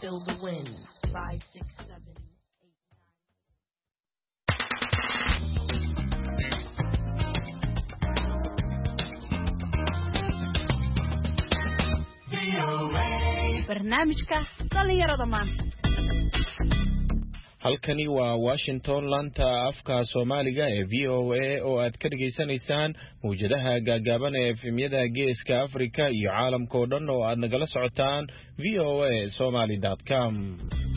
feel the wind. 5, 6, 7, 8. barnaamijka dhalinyarada maanta. halkani waa Washington laanta afka Soomaaliga ee VOA oo aad ka dhageysanaysaan mowjadaha gaagaaban ee efemyada geeska Afrika iyo caalamka oo dhan oo aad nagala socotaan voasomali.com.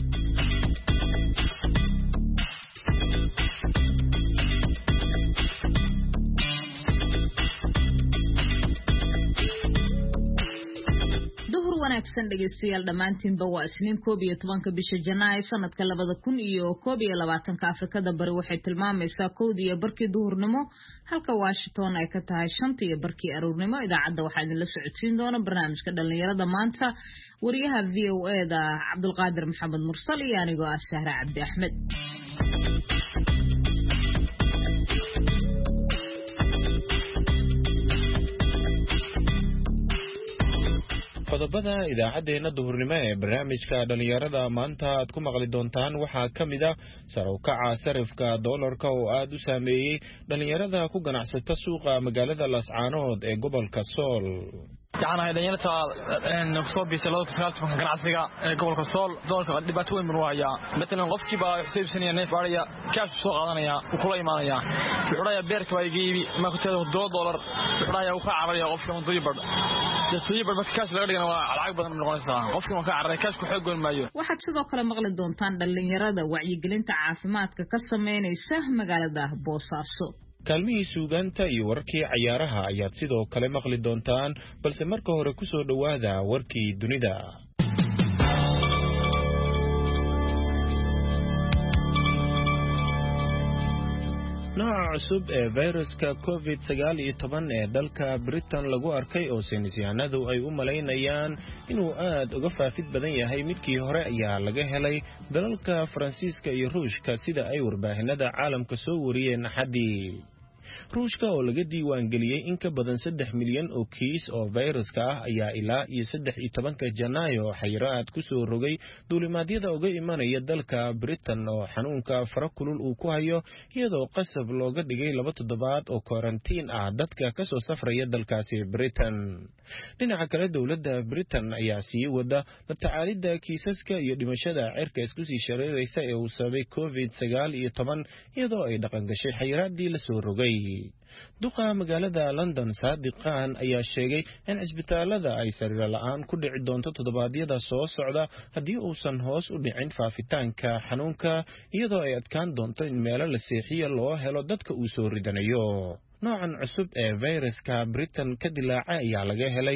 wanaagsan dhageystayaal dhamaantiinba waa Isniin 11 bisha Janaayo sanadka 2021 Afrikada bari waxay tilmaamaysaa 1:00 duhurnimo halka Washington ay ka tahay 5:00 aroornimo. idaacadda waxaa idin la socodsiin doona barnaamijka dhalinyarada maanta wariyaha VOA-da Cabdulqaadir Maxamed Mursal iyo anigoo ah Sahra Cabdi Axmed. qodobada idaacadeena duhurnimo ee barnaamijka dhalinyarada maanta aad ku maqli doontaan waxaa ka mid ah sar u kaca sarifka doolarka oo aad u saameeyay dhalinyarada ku ganacsata suuqa magaalada Laascaanood ee gobolka Sool. waxaan dhalinyarada soo biisay loo kasaalta ganacsiga ee gobolka Sool doolarka dhibaato weyn marwaya midna qofkii baa xisaabsanaya neef baariya kaash soo qaadanaya oo kula imaanaya wuxuu beerka way geebi ma ku taado $2 wuxuu uu ka cararaya qofka muddo markaas laga dhigana waa lacag badan noqonaysaa qofkii ma ka carray kaash ku xoog goyn maayo. waxaad sidoo kale maqli doontaan dhalinyarada wacyigelinta caafimaadka ka sameynaysa magaalada Boosaaso. kaalmihii suugaanta iyo warkii ciyaaraha ayaad sidoo kale maqli doontaan balse marka hore ku soo dhawaada warkii dunida. nooca cusub ee viruska COVID-19 ee dalka Britain lagu arkay oo saynisyahanadu ay u malaynayaan inuu aad uga faafid badan yahay midkii hore ayaa laga helay dalalka Faransiiska iyo Ruushka sida ay warbaahinada caalamka soo wariyeen Axadii. ruushka oo laga diiwaan geliyay in ka badan 3 milyan oo kiis oo viruska ah ayaa ilaa 13 Janaayo xayiraad ku soo rogay duulimaadyada uga imanaya dalka Britain oo xanuunka farakulul uu ku hayo iyadoo qasab looga dhigay 2 toddobaad oo karantiin ah dadka ka soo safraya dalkaasi Britain. dhinaca kale dawladda Britain ayaa sii wada la tacaalida kiisaska iyo dhimashada cirka isku sii shareeraysa ee uu sababay COVID-19 iyadoo ay dhaqan gashay xayiraadii la soo rogay. duqa magaalada London Sadiq Khan ayaa sheegay in isbitaalada ay sariir la'aan ku dhici doonto toddobaadyada soo socda haddii uusan hoos u dhicin faafitaanka xanuunka iyadoo ay adkaan doonto in meelo la seexiyo loo helo dadka uu soo ridanayo. noocan cusub ee viruska Britain ka dilaacay ayaa laga helay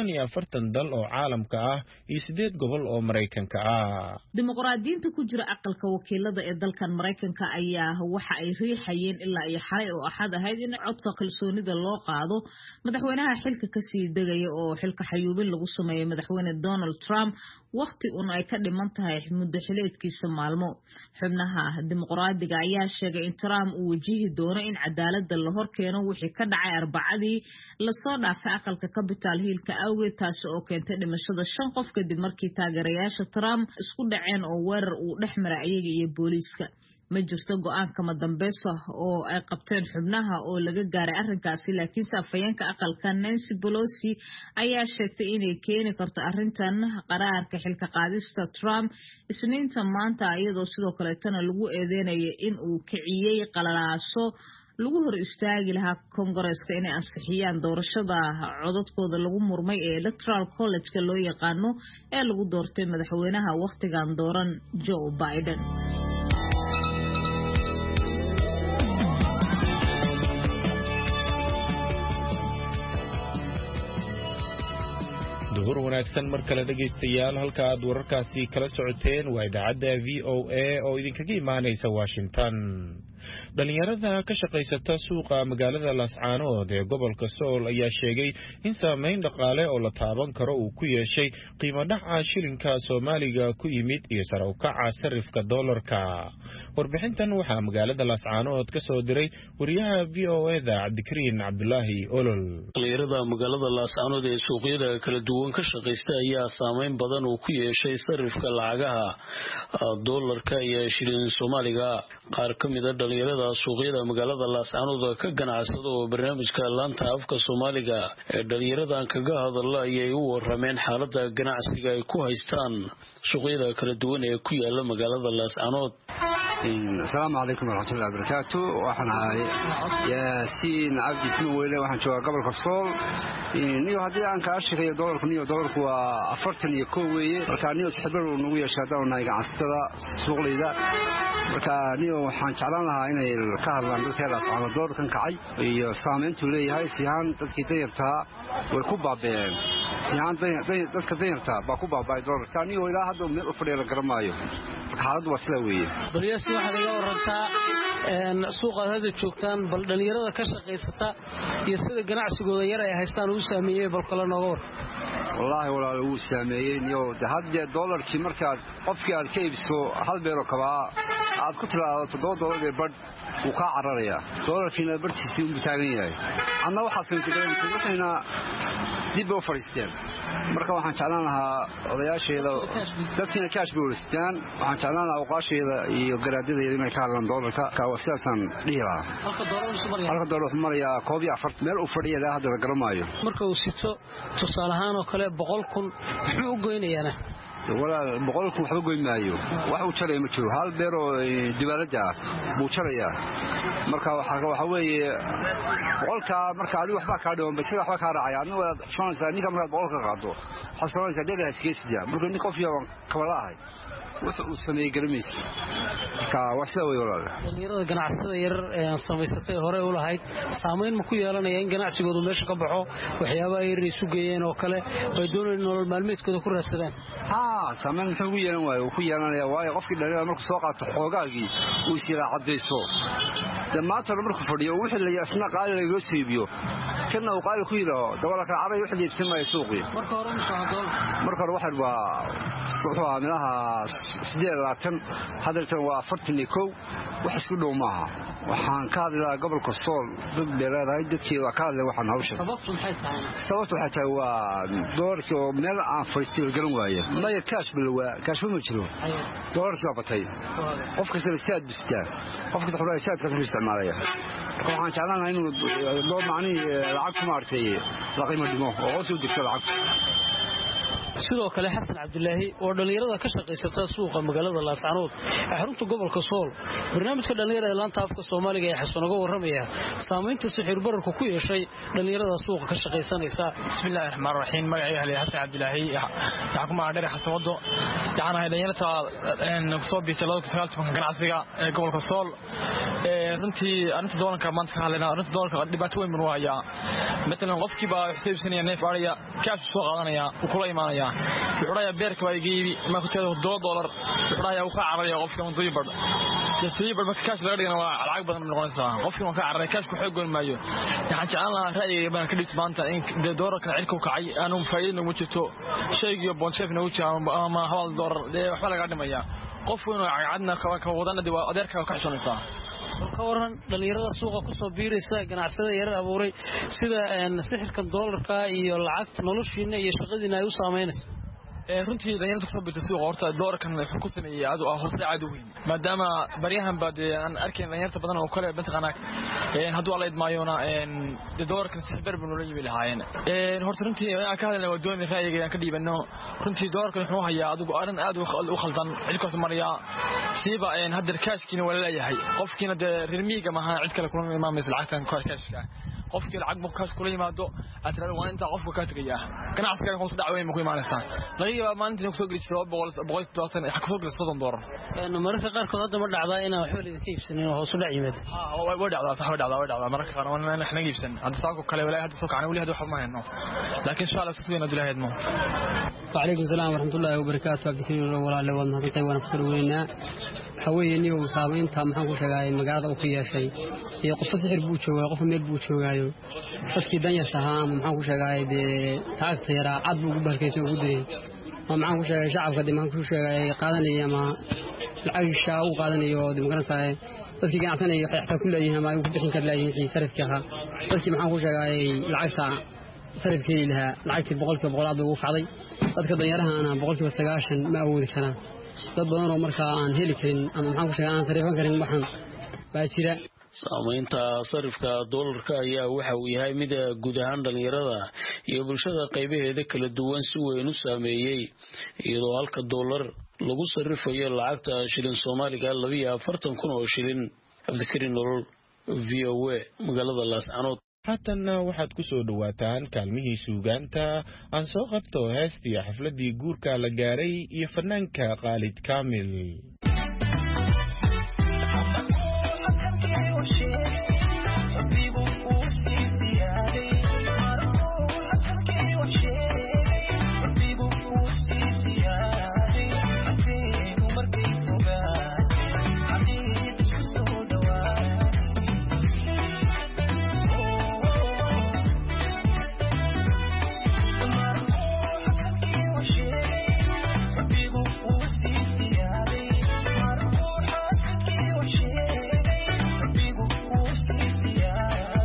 45 dal oo caalamka ah iyo 8 gobol oo Mareykanka ah. dimuqraadiyiinta ku jira aqalka wakiilada ee dalkan Mareykanka ayaa waxa ay riixayeen ilaa iyo xalay oo Axad ahayd in codka kalsoonida loo qaado madaxweynaha xilka ka sii degaya oo xilka xayuubin lagu sameeyay madaxweyne Donald Trump waqti ay ka dhiman tahay muddo xileedkiisa maalmo. xubnaha dimuqraadiga ayaa sheegay in Trump uu wajihi doono in cadaaladda la horkeeno wixii ka dhacay Arbacadii la soo dhaafay aqalka Capitol Hill-ka awgeed taas oo keentay dhimashada 5 qof kadib markii taageerayaasha Trump isku dhaceen oo weerar uu dhexmaray iyaga iyo booliiska. ma jirto go'aan kama dambayso oo ay qabteen xubnaha oo laga gaaray arrinkaasi laakiin afhayeenka aqalka Nancy Pelosi ayaa sheegtay inay keeni karto arrintan qaraarka xilka qaadista Trump Isniinta maanta iyadoo sidoo kale tan lagu eedeynayay in uu kiciyay qalalaaso lagu hor istaagi lahaa Congress-ka inay ansixiyaan doorashada codadkooda lagu murmay ee Electoral College-ka loo yaqaano ee lagu doortay madaxweynaha waqtigan dooran Joe Biden. duhur wanaagsan mar kale dhageystayaal halka aad wararkaasi kala socoteen waa idaacadda VOA oo idinkaga imaanaysa Washington. dhalinyarada ka shaqaysata suuqa magaalada Laascaanood ee gobolka Sool ayaa sheegay in saameyn dhaqaale oo la taaban karo uu ku yeeshay qiimo dhaca shilinka Soomaaliga ku yimid iyo sare u kaca sarifka doolarka. Warbixintan waxaa magaalada Laascaanood ka soo diray wariyaha VOA-da Cabdikariin Cabdulaahi Olol. dhalinyarada magaalada Laascaanood ee suuqyada kala duwan ka shaqaysta ayaa saameyn badan uu ku yeeshay sarifka lacagaha doolarka iyo shilin Soomaaliga. qaar ka mid ah dhalinyarada suuqyada magaalada Laascaanood ka ganacsada oo barnaamijka laanta afka Soomaaliga ee dhalinyaradan kaga hadlay ayay u warameen xaaladda ganacsiga ay ku haystaan suuqyada kala duwan ee ku yaala magaalada Laascaanood. السلام عليكم ورحمة الله وبركاته. وحنا ياسين عبد تنويله وحنا شو قبل كسول نيو هدي عن كاشي دولار نيو دولار هو أفرتني يكوي كان نيو سحبر ونوية شهادة ونايق عستدا شغلي ذا كان نيو حن شعلنا هنا الكهرباء عند كلاس على دور كان كعي يستعمل تولي هاي سيان تكتيرتها وكوبا بين سيان تكتيرتها بكوبا بايدور كان نيو إلى هذا من أفريقيا الجرمايو حالد وسلوية. بليس واحد يقول رجع سوق هذا الشوكان بل دليرة كشق يستا يصير جناح سجود يرى هيستان وسامية بالقلنا نور. والله ولا وساميين يو هذا $1 في مركز أفكار الكيف سو هل بيركبها عاد كتلة $2 برد وقاع رريا $1 فينا برد سيوم بتاعيني أنا واحد من كده هنا دي بوفرستان مركب واحد شعلانها ضياشة إذا تبتين كاش بولستان واحد شعلانها أوقاشة إذا يقرأدي إذا ما يكارلن $1 كوسياسا ليها هالك $1 مريا كوبي عفرت مال أفريقيا لا هذا الجرمايو مركب وسيتو تصالحان وكله بقولكم حقوقين يعني ولا بقولكم حقوقين مايو واحد شري مشهور هال بيرو دبلجة بوشريا مركب وحوي بقولك مركب عليه وحبا كادون بس وحبا كارعيا أنا شلون ثاني كم بقولك قادو حصلنا كده هسكيس ده مركب نكوفيا كولاهي وسمي قرميس كواسلوي ولا dhalinyarada ganacsiga yar ee samaysatay hore u lahayd saameyn ma ku yeelanayaan ganacsigoodu meesha ka baxo waxyaabaha ay isu geeyeen oo kale way doonayaan nolol maalmeedkooda ku raadsadaan saameyn wuxuu ku yeelan waayo ku yeelanaya waayo qofkii dhalinyarada markuu soo qaato xoogaagii uu sida cadeyso damaanta markuu fadhiyo wixii la yaasna qaali laga siibiyo kana uu qaali ku yiro dawlad kala caray wixii iibsamay suuqii marka hore wuxuu aaminaha 8 hadalkan waa 41 wax isku dhow maaha waxaan ka hadlaa gobolka Sool dad beeraday dadkii waa ka hadlay waxaan hawsha sababtu maxay tahay waa doorkii oo meel aan fariisto garan waaye ma kaash bilwa kaash ma jiro doorkii batay qofka saad bistaa qofka xoolaha saad ka isticmaalaya waxaan jeclaanahay inuu door macni lacag ma artay la qiimo dhimo oo soo degto lacag sidoo kale xasan cabdulaahi oo dhalinyarada ka shaqaysata suuqa magaalada Laascaanood xarunta gobolka Sool barnaamijka dhalinyarada laanta afka Soomaaliga ee xasan uga waramaya saameynta sixir bararku ku yeeshay dhalinyarada suuqa ka shaqaysanaysa. bismillaahir rahmaanir rahiim magacayga xasan cabdulaahi waxa ku maadheer xasan wado waxaan dhalinyarada soo biisay 2019 ganacsiga ee gobolka Sool runtii arinta doolarka maanta ka hadlayna arinta doolarka dhibaato weyn buu hayaa midna qofkii baa xisaabsanaya neef ariya kaash soo qaadanaya kula imaanaya wuxuu beerka waa iibi ma ku taado $2 wuxuu uu ka cararaya qofka uu dibad marka kaash laga dhigana waa lacag badan noqonaysa qofkii uu ka cararay kaash ku xoog goyn maayo waxaan jeclaan lahaa ra'yiga baan ka dhigtay maanta in doolarka cirka uu kacay aanu faa'iido ugu jirto shaygiyo bonchefna uu jiro ama $1 waxba laga dhimaya qof weyn oo cadna ka wadanada waa adeerka ka xishoonaysa ka waran dhalinyarada suuqa ku soo biiraysa ganacsiyada yar abuuray sida sixirka doolarka iyo lacagta noloshiina iyo shaqadiina ay u saameynayso runtii dhalinyarada ku soo biirtay suuqa horta doolarkan wuxuu ku sameeyay hoos aad u weyn maadaama baryahan baad aan arkeen dhalinyarta badan oo kale mataqaana hadduu alla idmaayona doolarkan si barbar loo yibi lahaayeen horta runtii aan ka hadalnay waa doonay ra'yiga aan ka dhiibano runtii doolarkan wuxuu hayaa adigu arin aad u khaldan cilkaas mariya siiba hadda kaashkiina wala leeyahay qofkiina reer miyiga ma aha cid kale kuma imaamaysa lacagtan kaashka qofkii lacag buu kaas kula yimaado atraan waa inta qofka ka tagaya ganacsiga hoos dhacweyn ma ku imaanaysan laga yaabaa maalintii ku soo geli jiray $100 wax ku geli $100 mararka qaar kood hadda ma dhacdaa inaan waxba la iibsanin oo hoos u dhac yimaado way dhacdaa sax way dhacdaa mararka qaar waan xana iibsan hadda saako kale walaa hadda soo kacana wali hadda wax ma hayno laakiin insha Allah sidoo inad ilaahay idmo وعليكم السلام ورحمة الله وبركاته عبد الكريم ولا لا والله طيب وانا فكر وينا حويني وصابين تام حنكو شغاي مقاده او كياشاي iyo qof sixir buu joogaa qof meel buu joogaayo dadkii dan yasahaan maxaan ku sheegay taagta yara cad buu ugu barkaysan ugu diray maxaan ku sheegay shacabka dimaan ku sheegay qaadanaya ma lacag shaa u qaadanayo dimuqraadiyada dadkii ganacsanaya waxay xataa ku leeyihiin ama ay ku bixin kar leeyihiin sarifka dadkii maxaan ku sheegay lacagta sarifkii lahaa lacagtii 100% aad ugu kacday dadka danyarahana 90% ma awoodi karaan dad badan oo markaa aan heli karin ama maxaan ku sheegay aan sarifan karin waxaan baa jira saamaynta sarifka doolarka ayaa waxa uu yahay mid guud ahaan dhalinyarada iyo bulshada qaybaheeda kala duwan si weyn u saameeyay iyadoo halka doolar lagu sarifayo lacagta shilin Soomaaliga 42,000 oo shilin Cabdikariin Nolol VOA magaalada Laascaanood haatana waxaad ku soo dhawaataan kaalmihii suugaanta aan soo qabto heestii xafladii guurka la gaaray iyo fanaanka Khalid Kaamil Yeah.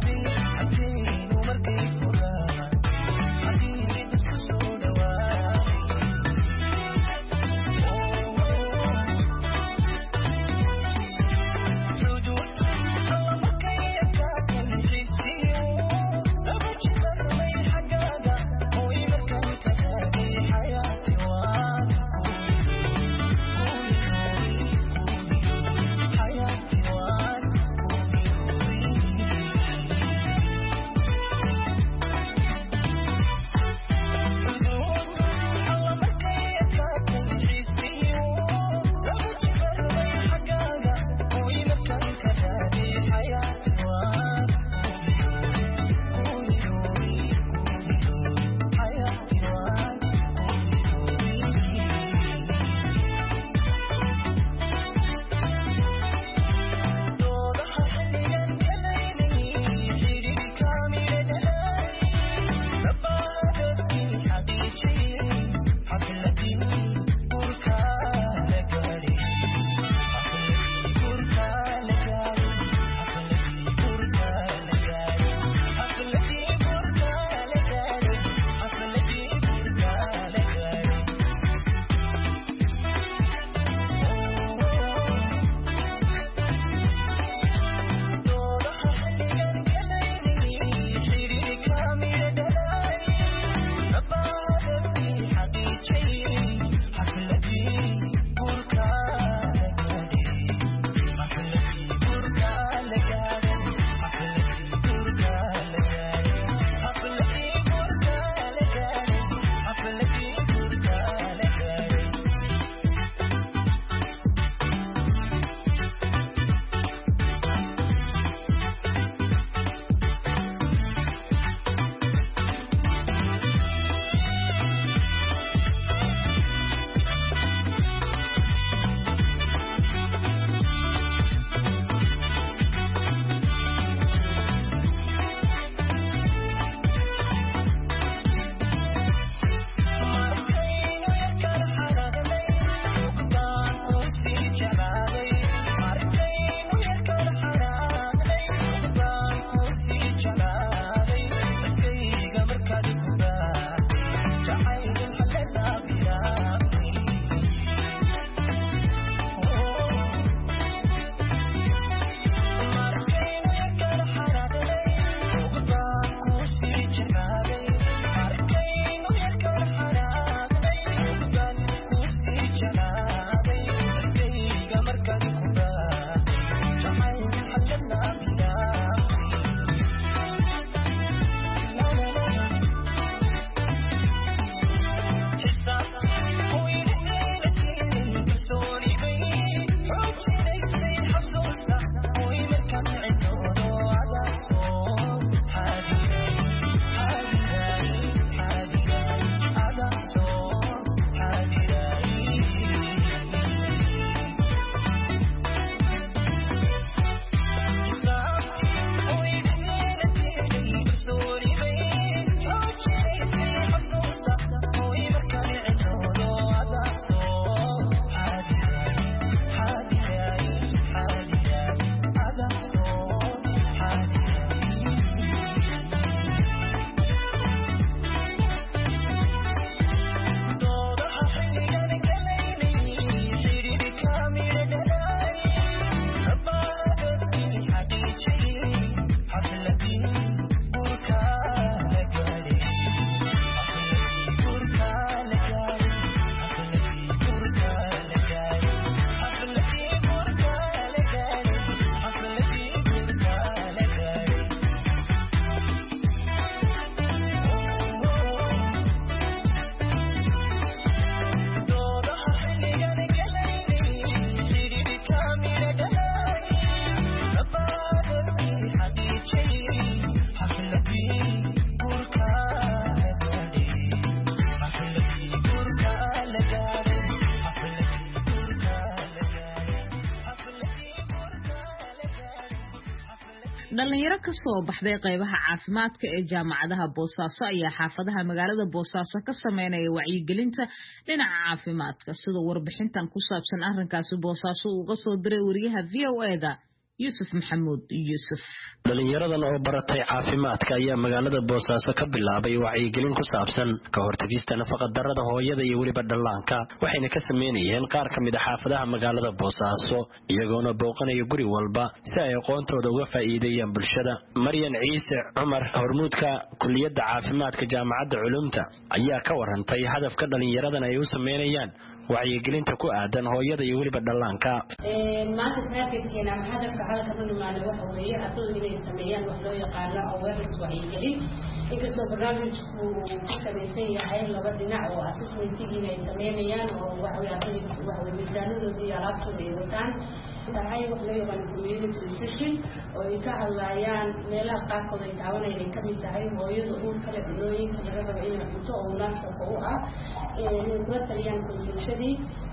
dhalinyaro ka soo baxday qaybaha caafimaadka ee jaamacadaha Boosaaso ayaa xaafadaha magaalada Boosaaso ka sameynaya wacyigelinta dhinaca caafimaadka sida warbixintan ku saabsan arrinkaasi Boosaaso uga soo diray wariyaha VOA-da Yusuf Maxamuud Yusuf. dhalinyaradan oo baratay caafimaadka ayaa magaalada Boosaaso ka bilaabay wacyigelin ku saabsan ka hortagista nafaqa darrada hooyada iyo waliba dhallaanka waxayna ka sameynayeen qaar ka mid ah xaafadaha magaalada Boosaaso iyagoona booqanaya guri walba si ay aqoontooda uga faa'iideeyaan bulshada. Maryan Ciise Cumar hormuudka kulliyadda caafimaadka jaamacadda Culumta ayaa ka warantay hadafka dhalinyaradan ay u sameynayaan wacyigelinta ku aadan hooyada iyo waliba dhallaanka. maanta taagteena hadafka halka dhalinyarada waxa weeye ardaydu inay sameeyaan wax loo yaqaan awareness wacyigelin inkastoo barnaamijku ku salaysan yahay laba dhinac oo assessment-iga ay sameeyaan oo waxa weeye ardaydu waxa weeye miisaanadooda iyo alaabtooda ay wataan waxay wax loo yaqaan community session oo ay ka hadlayaan meelaha qaarkood ay taabanayaan ay ka mid tahay hooyada uur kale cunooyinka laga rabo inay cunto oo munaasabka u ah inay kula taliyaan bulshadii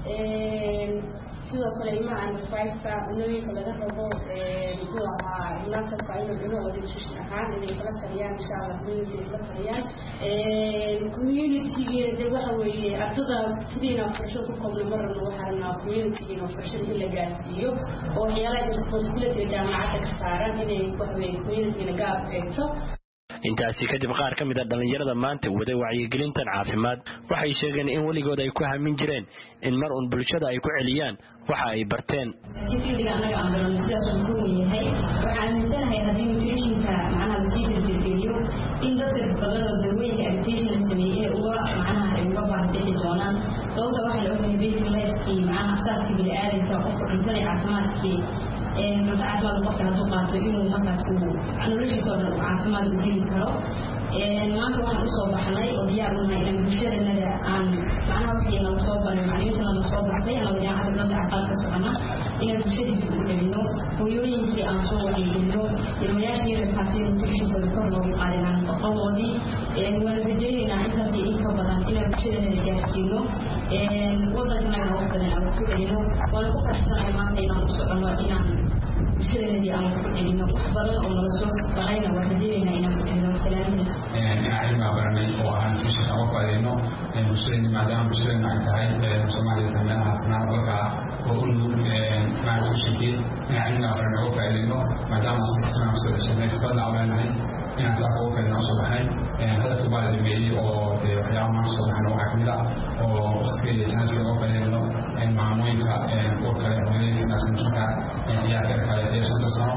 sidoo kale ilmaha anfayska cunooyinka laga rabo muxuu ahaa munaasabka inuu cuno oo nutrition ahaan inay kala taliyaan insha Allah community kala taliyaan community-ga waxa weeye ardada kaliya fursad ku koobna marna waxa rabnaa community-ga fursad in la gaarsiiyo oo waxyaalaha responsibility jaamacadda ka saaran inay waxa weeye community-ga gaar eegto. intaasi kadib qaar ka mid ah dhalinyarada maanta wada wacyigelintan caafimaad waxay sheegeen in waligood ay ku hamin jireen in mar un bulshada ay ku celiyaan waxa ay barteen. Fikradiga anaga aan baran sidaas uu yahay waxaan aaminsanahay haddii nutritionka macnaha la sii dirgeliyo in dadka badan oo dawooyinka nutrition sameeyay uga baahan doonaan sababta waxa la ogyahay basic life-kii macnaha asaaskii bini'aadamka qofka cuntada caafimaadkii caafimaad qofka hadduu qaato inuu markaas noloshiisa oo dhan caafimaad u heli karo. maanta waxaan usoo baxnay oo diyaar u nahay inaan bulshadeenada aan macnaha wixii nala soo baray macluumaadka nala soo baxday anagoo jaamacadda dhanka aqal ka socona inaan bulshadii dib u celino hooyooyinkii aan soo wacyigelino ilmayaasha yararkaasi nutritionkooda kor loogu qaadinaan nafaqadoodii waan rajaynaynaa intaas iyo in ka badan inaan bulshadeenada gaarsiino wadankanaga wax badan aan ku celino waan ku faraxsanahay maanta inaan u socono inaan bulshadeenadii aan ku celino wax badan oo nala soo barayna waan rajaynaynaa inaan ku celino salaamadiis cilmiga baranay oo aan nutritionka uga faa'iideyno bulshadeenna maadaama bulshadeenna ay tahay Soomaaliya meelaha caafimaadka oo u nugul nutritionkii cilmiga baranay uga faa'iideyno maadaama sidaan soo dhashay fadlan aan leenahay inaan saa uga faa'iideyno soo baxnay hadafka baa la dhameeyey oo waxyaabo maanta soo baxna waxaa kamid ah oo waqtigeeda janaaska uga faa'iideyno maamooyinka uur kale hooyooyinka naasnuujinka ciyaarka kale ee 5 sano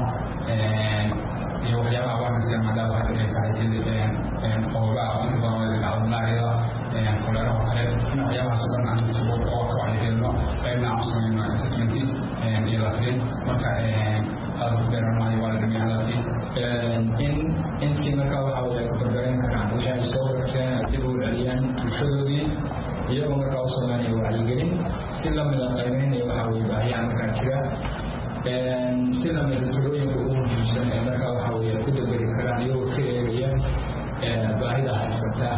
iyo waxyaabaha awaarnasiya maadaama hadda ay tahay qoobaha inta badan waa dhacdo malaariyada koleeraha kale waxyaabahaas oo dhan aan oo ka wacyigelino qaybna aan samayno assessment iyo la talin marka aad ku beeranayo waa la dhameeyay hadalkii intii markaa waxa way ku barbaran karaan wixii ay soo barteen dib u celiyaan bulshadoodii iyagoo markaa u sameynaya wacyigelin si lamid ah qaybeynaya waxa way baahiyaha markaa jira si lamid ah talooyinka ugu muhiimsan ee markaa waxa way ku dabari karaan iyagoo ka eegaya baahida haysata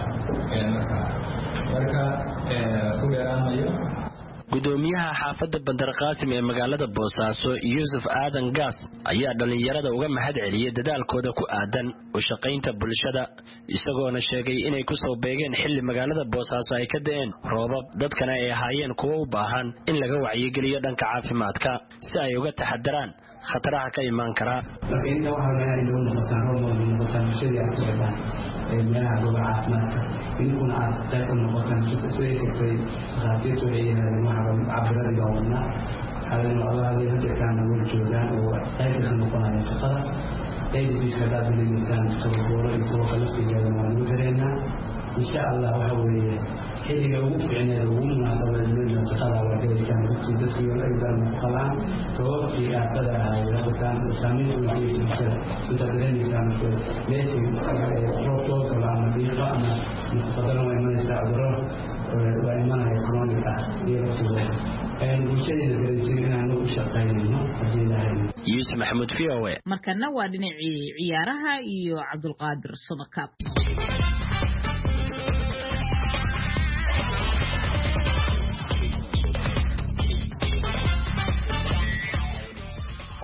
marka ku dheeraanayo. gudoomiyaha xaafadda Bandar Qaasim ee magaalada Boosaaso Yusuf Aadan Gaas ayaa dhalinyarada uga mahad celiyay dadaalkooda ku aadan u shaqaynta bulshada isagoona sheegay inay ku soo beegeen xilli magaalada Boosaaso ay ka da'een roobab dadkana ay ahaayeen kuwa u baahan in laga wacyigeliyo dhanka caafimaadka si ay uga taxadaraan khataraha ka iman kara. inta waxa la yiraahdo noqotaan roobab noqotaan bulshada ay ku xidhan meelaha goobaha caafimaadka inkuna aad qayb noqotaan sidoo qaatiitu leeyahay عبرنا يومنا هذا الله هذا كان نقول جودان وقيد المقنعة سقطة قيد في سكادات من الإنسان تطور يتوقع نفسه هذا ما نقدرنا إن شاء الله وهو حين يوقف يعني يومنا قبل من سقطة وكذا كان تدخل الأيضا مقلعا توقف أعتذر هذا كان سامين ويجي بسر تدخلين إنسان ليس روتوك ولا مدينة أنا مقدر وإما يساعدون وإيمانها إقرانك يرسله bulshadeenna galaysiin inaan u shaqaynayno haddii ilaahay Yusuf Maxamuud VOA markana waa dhinacii ciyaaraha iyo Cabdulqaadir Samakaab.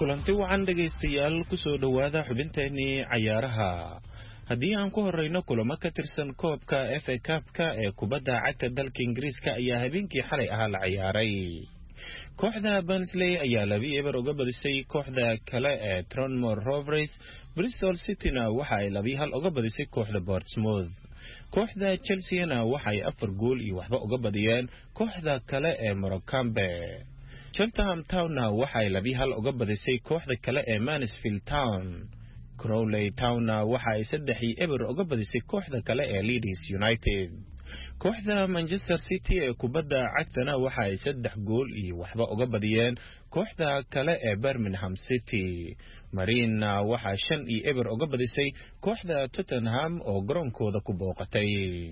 kulanti wacan dhegaystayaal ku soo dhawaada xubinteennii cayaaraha haddii aan ku horreyno kulamo ka tirsan koobka FA Cup-ka ee kubadda cagta dalka Ingiriiska ayaa habeenkii xalay ahaa la ciyaaray kooxda Barnsley ayaa 2-0 uga badisay kooxda kale ee Tranmere Rovers Bristol City-na waxa ay 2-1 uga badisay kooxda Portsmouth kooxda Chelsea-na waxa ay 4 gool iyo waxba uga badiyeen kooxda kale ee Morecambe Cheltenham Town-na waxa ay 2-1 uga badisay kooxda kale ee Mansfield Town Crawley Town-na waxa ay 3-0 uga badisay kooxda kale ee Leeds United kooxda Manchester City ee kubadda cagtana waxa ay 3 gool iyo waxba uga badiyeen kooxda kale ee Birmingham City Marine waxa 5-0 uga badisay kooxda Tottenham oo garoonkooda ku booqatay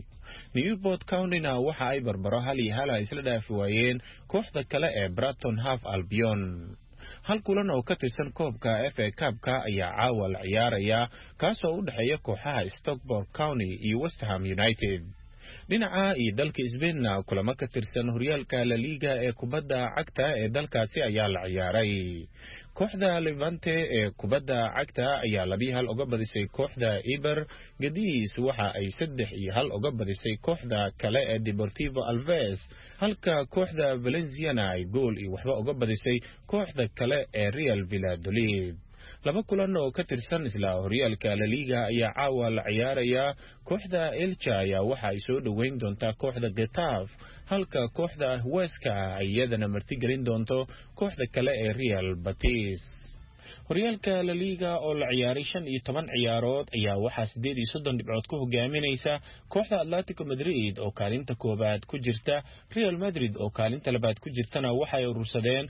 Newport County-na waxa ay barbaro 1-1 isla dhaafi waayeen kooxda kale ee Brighton Hove Albion hal kulan oo ka tirsan koobka FA Cup-ka ayaa caawa la ciyaaraya kaasoo u dhaxeeya kooxaha Stockport County iyo West Ham United dhinaca iyo dalka Spain-na kulamo ka tirsan horyaalka La Liga ee kubadda cagta ee dalkaasi ayaa la ciyaaray kooxda Levante ee kubadda cagta ayaa 2-1 uga badisay kooxda Eibar Cadiz waxa ay 3-1 uga badisay kooxda kale ee Deportivo Alaves halka kooxda Valencia-na ay gool iyo waxba uga badisay kooxda kale ee Real Valladolid laba kulan oo ka tirsan isla horyaalka La Liga ayaa caawa la ciyaaraya kooxda Elche ayaa waxa ay soo dhaweyn doontaa kooxda Getafe halka kooxda Huesca ay iyadana martigelin doonto kooxda kale ee Real Betis horyaalka La Liga oo la ciyaaray 15 ciyaarood ayaa waxa 38 dhibcood ku hogaaminaysa kooxda Atletico Madrid oo kaalinta koobaad ku jirta Real Madrid oo kaalinta labaad ku jirtana waxa ay urursadeen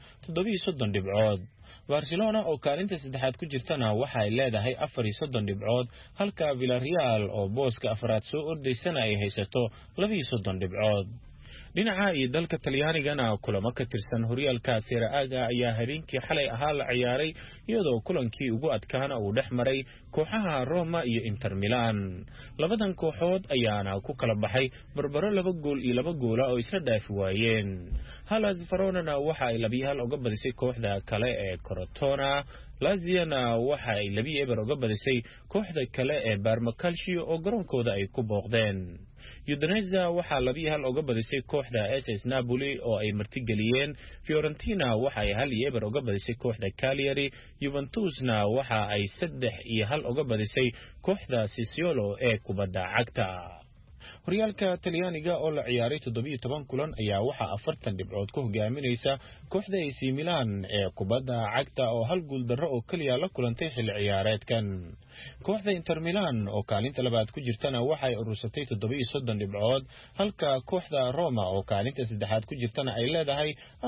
37 dhibcood Barcelona oo kaalinta saddexaad ku jirtana waxa ay leedahay 34 dhibcood halka Villarreal oo booska afraad soo ordaysana ay haysato 22 dhibcood dhinaca iyo dalka Talyaanigana kulamo ka tirsan horyaalka Serie A ayaa habeenkii xalay ahaa la ciyaaray iyadoo kulankii ugu adkaana uu dhex maray kooxaha Roma iyo Inter Milan labadan kooxood ayaana ku kala baxay barbaro 2 gool iyo 2 gool oo isla dhaafi waayeen Hellas Verona waxa ay 2-1 uga badisay kooxda kale ee Crotone Lazio-na waxa ay 2-0 uga badisay kooxda kale ee Parma Calcio oo garoonkooda ay ku booqdeen Udinese waxa 2-1 uga badisay kooxda SS Napoli oo ay martigeliyeen Fiorentina waxa ay 1-0 uga badisay kooxda Cagliari Juventusna waxa ay 3-1 uga badisay kooxda Sassuolo ee kubadda cagta horyaalka Talyaaniga oo la ciyaaray 17 kulan ayaa waxa 40 dhibcood ku hogaaminaysa kooxda AC Milan ee kubadda cagta oo hal gool darro oo kaliya la kulantay xilli ciyaareedkan kooxda Inter Milan oo kaalinta labaad ku jirtana waxa ay urursatay 37 dhibcood halka kooxda Roma oo kaalinta saddexaad ku jirtana ay leedahay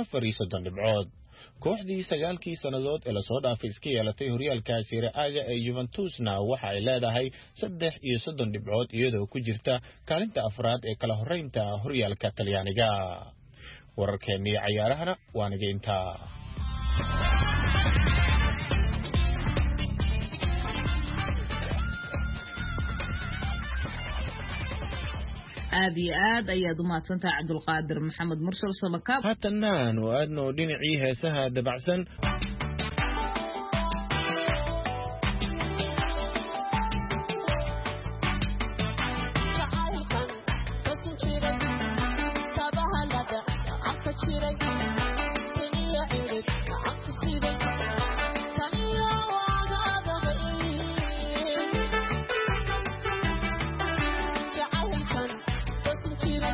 34 dhibcood kooxdii 9 sanadood ee la soo dhaafay iska yeelatay horyaalka Serie A ee Juventusna waxa ay leedahay 33 dhibcood iyadoo ku jirta kaalinta afraad ee kala horeynta horyaalka Talyaaniga wararkeennii ciyaarahana waa nageynta aad iyo aad ayaad u mahadsantahay Cabdulqaadir Maxamed Mursal Samakaab hatanaan oo aadno dhinacii heesaha dabacsan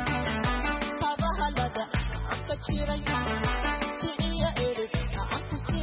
Cheering,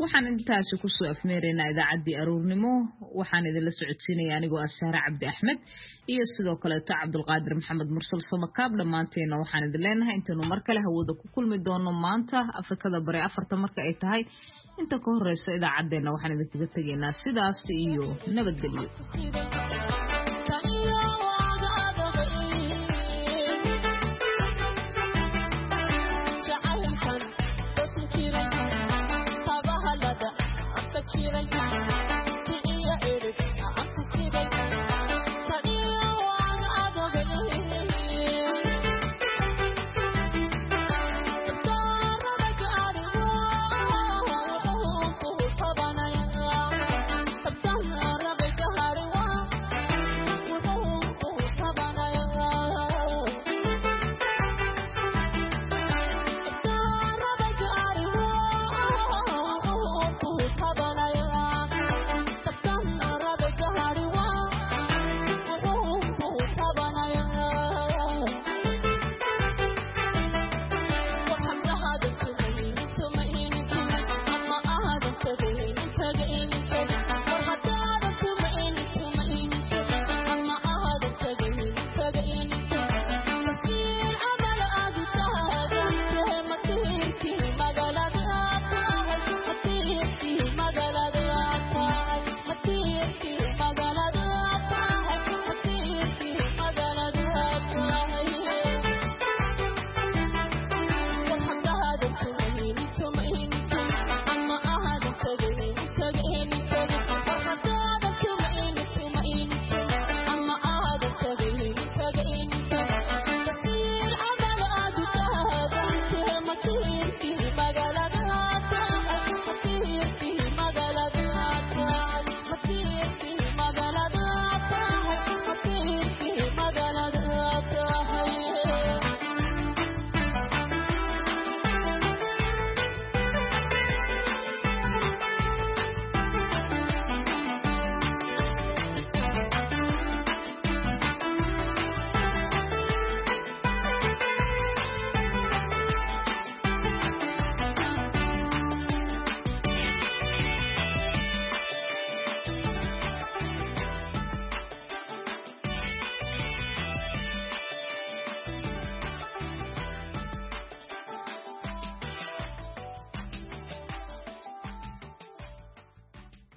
waxaan intaasi ku soo afmeeraynaa idaacaddii aroornimo waxaan idinla socodsiinaya anigoo Saara Cabdi Axmed iyo sidoo kale Cabdulqaadir Maxamed Mursal Samakaab dhamaanteena waxaan idin leenahay intaanu mar kale hawada ku kulmi doono maanta Afrikada Bari 4 marka ay tahay inta ka horeysa idaacadeena waxaan idinkaga tageynaa sidaas iyo nabadgelyo